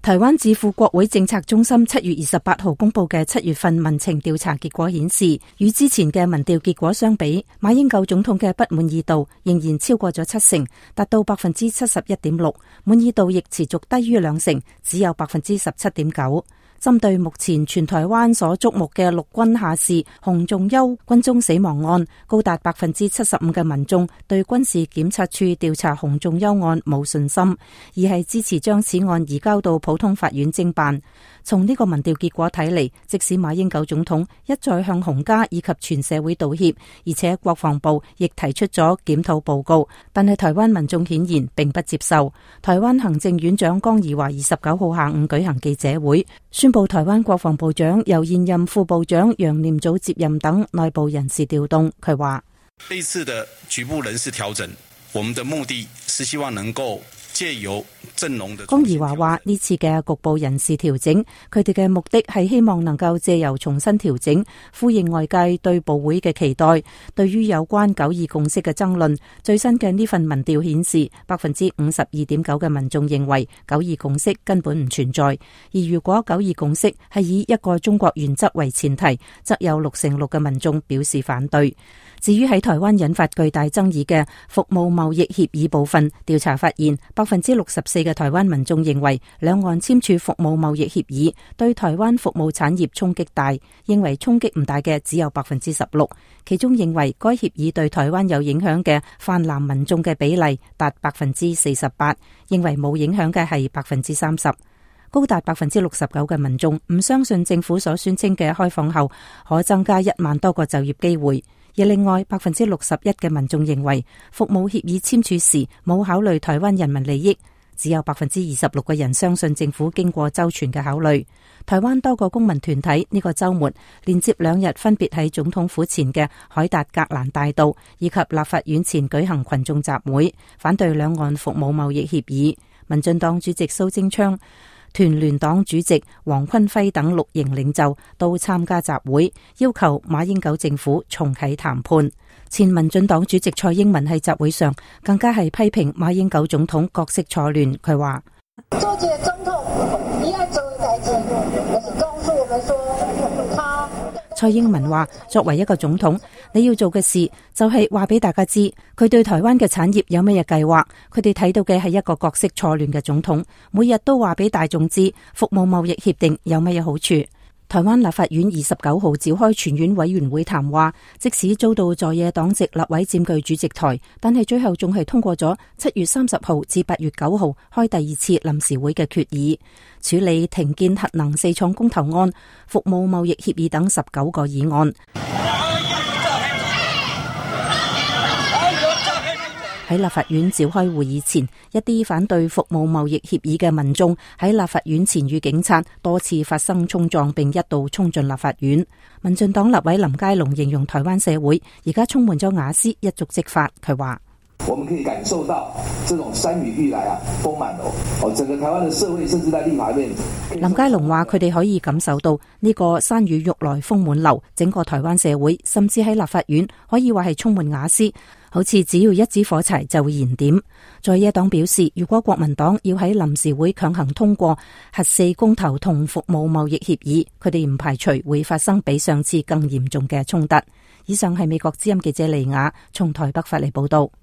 台灣智庫國會政策中心7月28號公布嘅7月份民情調查結果顯示，與之前嘅民調結果相比，馬英九總統嘅不滿意度仍然超過咗70%，達到71.6%，滿意度亦持續低於2成，只有17.9%。針對目前全台灣所矚目嘅陸軍下士洪仲丘軍中死亡案，高達75%嘅民眾對軍事檢察處調查洪仲丘案冇信心，而係支持將此案移交到普通法院偵辦。從呢個民調結果睇嚟，即使馬英九總統一再向洪家以及全社會道歉，而且國防部亦提出咗檢討報告，但係台灣民眾顯然並不接受。台灣行政院長江宜樺29號下午舉行記者會，宣布台灣國防部長由現任副部長楊念祖接任等內部人事調動。佢話： 這次的局部人事調整，我們的目的是希望能夠借由陣容的。 江宜樺話：呢次嘅局部人事調整，佢哋嘅目的係希望能夠借由重新調整，呼應外界對部會嘅期待。對於有關9.2共識嘅爭論，最新嘅呢份民調顯示，52.9% 嘅民眾認為9.2共識根本唔存在。而如果9.2共識係以一個中國原則為前提，則有6%嘅民眾表示反對。至於喺台灣引發巨大爭議嘅服務貿易協議部分，調查發現64%嘅台灣民眾認為兩岸簽署服務貿易協議對台灣服務產業衝擊大，認為衝擊唔大嘅只有16%，其中認為該協議對台灣有影響嘅泛藍民眾嘅比例達48%，認為冇影響嘅係30%。高達69%嘅民眾唔相信政府所宣稱嘅開放後可增加1萬多個就業機會。而另外61%嘅民眾認為服務協議簽署時冇考慮台灣人民利益，只有26%嘅人相信政府經過周全嘅考慮。台灣多個公民團體呢個週末連接2日分別喺總統府前嘅凱達格蘭大道以及立法院前舉行群眾集會，反對兩岸服務貿易協議。民進黨主席蘇貞昌、團聯黨主席黃坤輝等綠營領袖都參加集會，要求馬英九政府重啟談判。前民進黨主席蔡英文喺集會上更加係批評馬英九總統角色錯亂。佢話： 做一個總統，你愛做嘅代志，就是告訴我們說他。 蔡英文話：作為一個總統，你要做嘅事就係話俾大家知，佢對台灣嘅產業有咩嘢計劃。佢哋睇到嘅係一個角色錯亂嘅總統，每日都話俾大眾知服務貿易協定有咩嘢好處。台灣立法院29號召開全院委員會談話，即使遭到在野黨籍立委佔據主席台，但係最後仲係通過咗7月30號至8月9號開第2次臨時會嘅決議，處理停建核能4廠公投案、服務貿易協議等19個議案。喺立法院召開會議前，一啲反對服務貿易協議嘅民眾喺立法院前與警察多次發生衝撞，並一度衝進立法院。民進黨立委林佳龍形容台灣社會而家充滿咗亞斯一觸即發。佢話： 我們可以感受到這種山雨欲來啊，豐滿哦，整個台灣的社會甚至在立法院。 林佳龍話：佢哋可以感受到呢個山雨欲來風滿樓，整個台灣社會甚至喺立法院可以話係充滿亞斯。好似只要一支火柴就會燃點。在野黨表示，如果國民黨要喺臨時會強行通過核4公投同服務貿易協議，佢哋唔排除會發生比上次更嚴重嘅衝突。以上係美國之音記者李雅從台北發嚟報道。